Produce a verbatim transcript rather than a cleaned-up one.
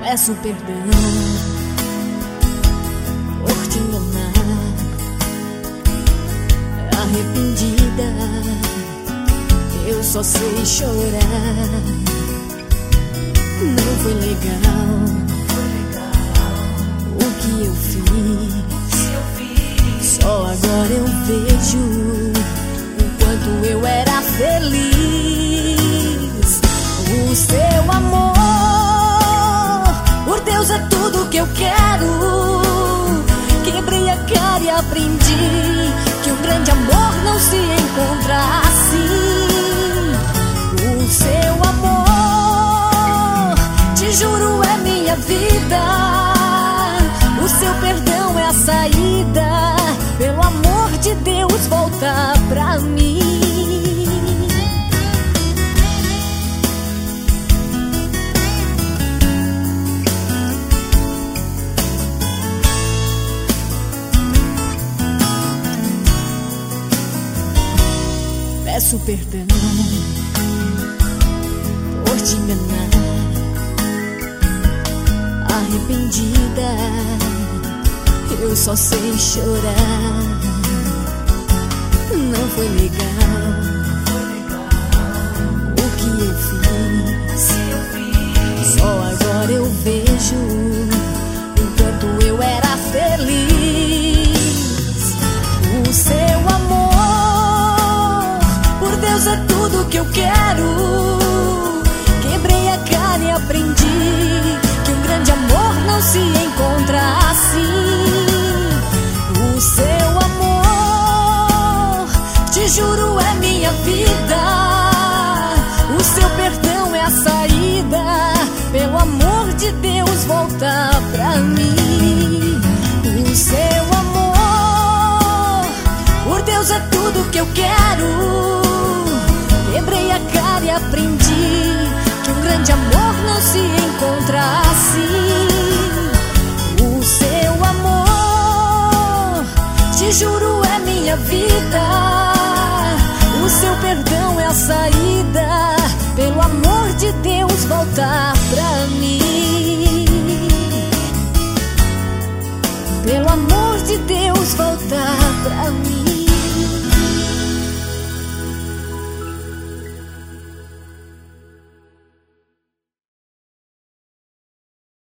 Peço perdão por te enganar. Arrependida, eu só sei chorar. Não foi legal o que eu fiz. Só agora eu vejo o quanto eu era feliz. O seu amor, por Deus, é tudo que eu quero. Quebrei a cara e aprendi que um grande amor não se encontra assim. O seu amor, te juro, é minha vida. O seu perdão é a saída. Pelo amor de Deus, volta pra mim. Peço perdão por te enganar. Arrependida, eu só sei chorar. Não foi legal o que eu fiz. Só agora eu vejo o quanto eu era feliz. O seu amor, por Deus, é tudo que eu quero. Quebrei a cara e aprendi que um grande amor não se encontra assim. O seu amor, te juro, é minha vida. O seu perdão é a saída. Pelo amor de Deus, volta pra mim. O seu amor, por Deus, é tudo que eu quero. Quebrei a cara e aprendi que um grande amor não se encontra assim. O seu amor, te juro, é minha vida. O seu perdão é a saída. Pelo amor de Deus, volta pra mim. Pelo amor de Deus, volta pra mim.